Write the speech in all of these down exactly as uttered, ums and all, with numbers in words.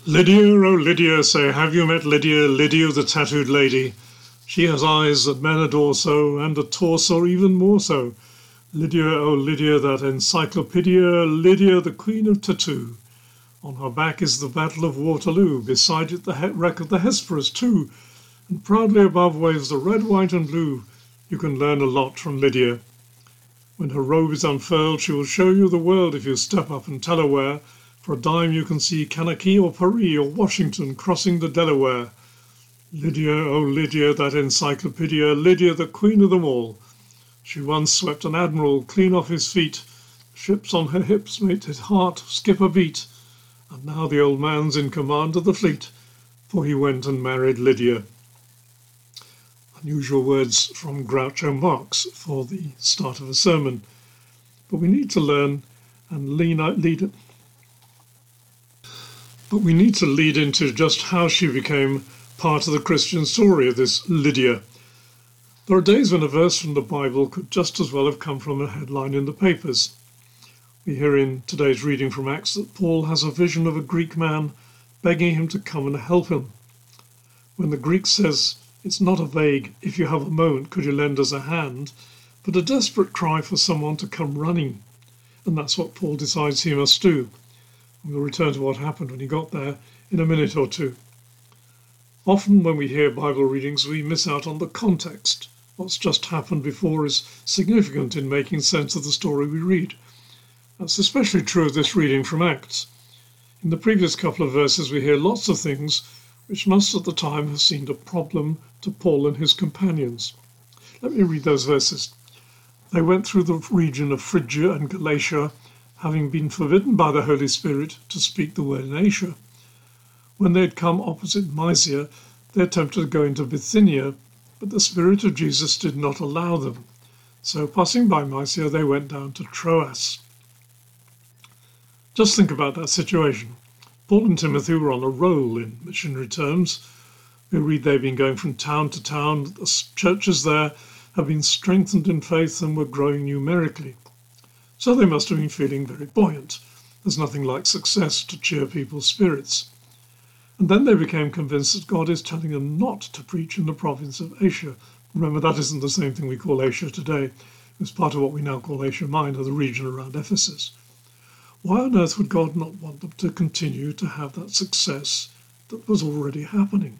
Lydia, oh Lydia, say, have you met Lydia, Lydia the tattooed lady? She has eyes that men adore so, and a torso even more so. Lydia, oh Lydia, that encyclopedia, Lydia, the queen of tattoo. On her back is the Battle of Waterloo, beside it the wreck of the Hesperus too, and proudly above waves the red, white and blue. You can learn a lot from Lydia. When her robe is unfurled, she will show you the world if you step up and tell her where. For a dime you can see Kankakee or Paris or Washington crossing the Delaware. Lydia, oh Lydia, that encyclopedia, Lydia, the queen of them all. She once swept an admiral clean off his feet. Ships on her hips made his heart skip a beat. And now the old man's in command of the fleet, for he went and married Lydia. Unusual words from Groucho Marx for the start of a sermon. But we need to learn and lean out, lead it. But we need to lead into just how she became part of the Christian story of this Lydia. There are days when a verse from the Bible could just as well have come from a headline in the papers. We hear in today's reading from Acts that Paul has a vision of a Greek man begging him to come and help him. When the Greek says, it's not a vague, if you have a moment, could you lend us a hand, but a desperate cry for someone to come running. And that's what Paul decides he must do. We'll return to what happened when he got there in a minute or two. Often when we hear Bible readings, we miss out on the context. What's just happened before is significant in making sense of the story we read. That's especially true of this reading from Acts. In the previous couple of verses, we hear lots of things which must at the time have seemed a problem to Paul and his companions. Let me read those verses. They went through the region of Phrygia and Galatia, having been forbidden by the Holy Spirit to speak the word in Asia. When they had come opposite Mysia, they attempted to go into Bithynia, but the Spirit of Jesus did not allow them. So passing by Mysia, they went down to Troas. Just think about that situation. Paul and Timothy were on a roll in missionary terms. We read they've been going from town to town. The churches there have been strengthened in faith and were growing numerically. So they must have been feeling very buoyant. There's nothing like success to cheer people's spirits. And then they became convinced that God is telling them not to preach in the province of Asia. Remember, that isn't the same thing we call Asia today. It's part of what we now call Asia Minor, the region around Ephesus. Why on earth would God not want them to continue to have that success that was already happening?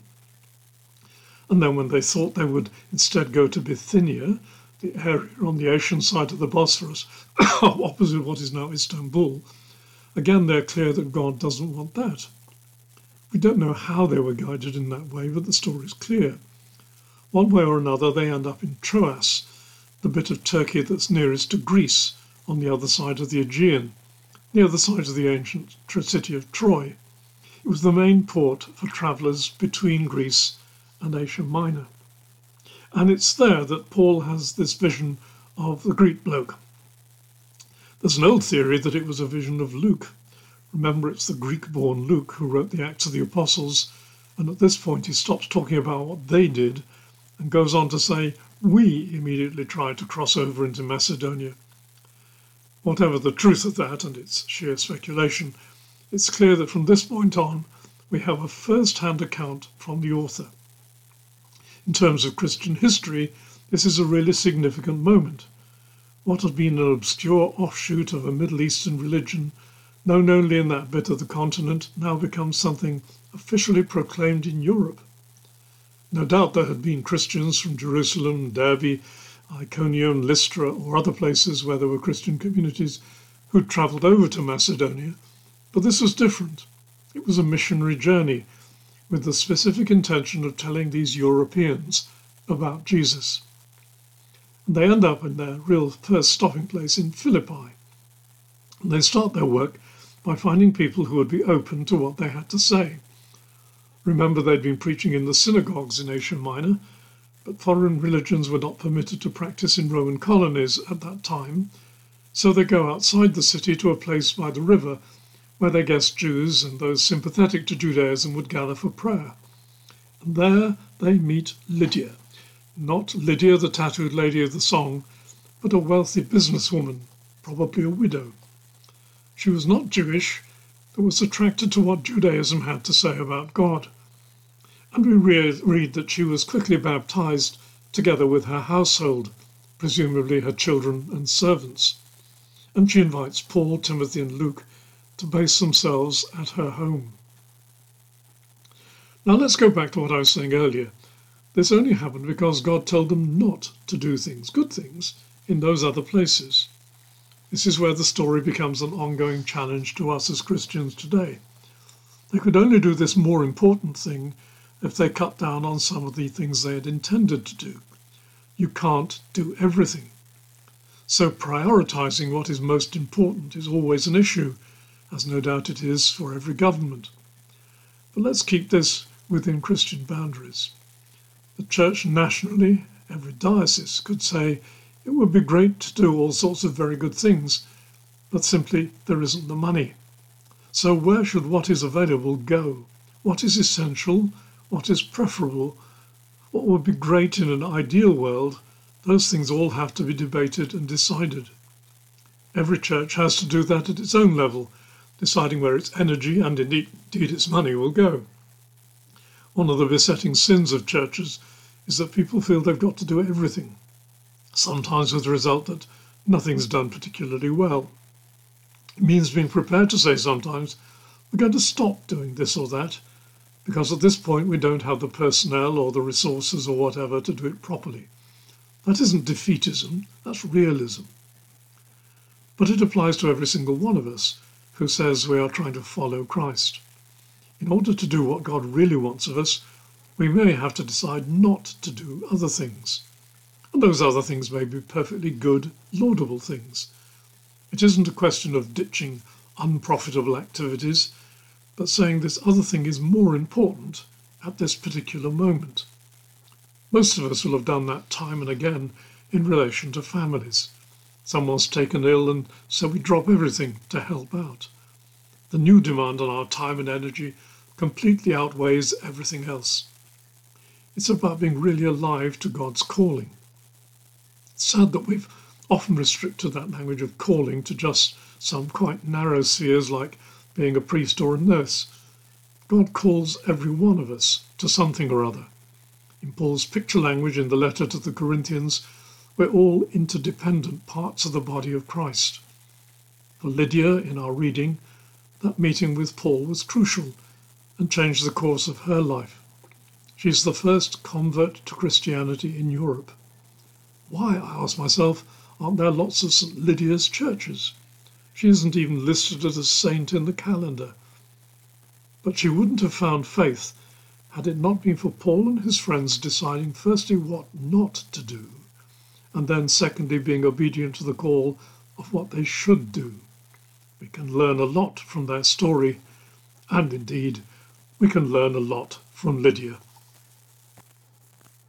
And then when they thought they would instead go to Bithynia, the area on the Asian side of the Bosphorus, opposite what is now Istanbul, again they're clear that God doesn't want that. We don't know how they were guided in that way, but the story is clear. One way or another, they end up in Troas, the bit of Turkey that's nearest to Greece, on the other side of the Aegean, near the site of the ancient city of Troy. It was the main port for travellers between Greece and Asia Minor. And it's there that Paul has this vision of the Greek bloke. There's an old theory that it was a vision of Luke. Remember, it's the Greek-born Luke who wrote the Acts of the Apostles, and at this point he stops talking about what they did and goes on to say, we immediately tried to cross over into Macedonia. Whatever the truth of that, and it's sheer speculation, it's clear that from this point on we have a first-hand account from the author. In terms of Christian history, this is a really significant moment. What had been an obscure offshoot of a Middle Eastern religion, known only in that bit of the continent, now becomes something officially proclaimed in Europe. No doubt there had been Christians from Jerusalem, Derbe, Iconium, Lystra, or other places where there were Christian communities who'd travelled over to Macedonia, but this was different. It was a missionary journey with the specific intention of telling these Europeans about Jesus. And they end up in their real first stopping place in Philippi. And they start their work by finding people who would be open to what they had to say. Remember, they'd been preaching in the synagogues in Asia Minor, but foreign religions were not permitted to practice in Roman colonies at that time, so they go outside the city to a place by the river where they guessed Jews and those sympathetic to Judaism would gather for prayer. And there they meet Lydia, not Lydia, the tattooed lady of the song, but a wealthy businesswoman, probably a widow. She was not Jewish, that was attracted to what Judaism had to say about God. And we re- read that she was quickly baptized together with her household, presumably her children and servants. And she invites Paul, Timothy, and Luke to base themselves at her home. Now let's go back to what I was saying earlier. This only happened because God told them not to do things, good things, in those other places. This is where the story becomes an ongoing challenge to us as Christians today. They could only do this more important thing if they cut down on some of the things they had intended to do. You can't do everything. So prioritizing what is most important is always an issue, as no doubt it is for every government. But let's keep this within Christian boundaries. The church nationally, every diocese, could say it would be great to do all sorts of very good things, but simply there isn't the money. So where should what is available go? What is essential? What is preferable? What would be great in an ideal world? Those things all have to be debated and decided. Every church has to do that at its own level, deciding where its energy and indeed its money will go. One of the besetting sins of churches is that people feel they've got to do everything, sometimes with the result that nothing's done particularly well. It means being prepared to say sometimes, we're going to stop doing this or that, because at this point we don't have the personnel or the resources or whatever to do it properly. That isn't defeatism, that's realism. But it applies to every single one of us who says we are trying to follow Christ. In order to do what God really wants of us, we may have to decide not to do other things. And those other things may be perfectly good, laudable things. It isn't a question of ditching unprofitable activities, but saying this other thing is more important at this particular moment. Most of us will have done that time and again in relation to families. Someone's taken ill and so we drop everything to help out. The new demand on our time and energy completely outweighs everything else. It's about being really alive to God's calling. It's sad that we've often restricted that language of calling to just some quite narrow spheres like being a priest or a nurse. God calls every one of us to something or other. In Paul's picture language in the letter to the Corinthians, we're all interdependent parts of the body of Christ. For Lydia, in our reading, that meeting with Paul was crucial and changed the course of her life. She's the first convert to Christianity in Europe. Why, I ask myself, aren't there lots of Saint Lydia's churches? She isn't even listed as a saint in the calendar. But she wouldn't have found faith had it not been for Paul and his friends deciding firstly what not to do, and then secondly being obedient to the call of what they should do. We can learn a lot from their story, and indeed, we can learn a lot from Lydia.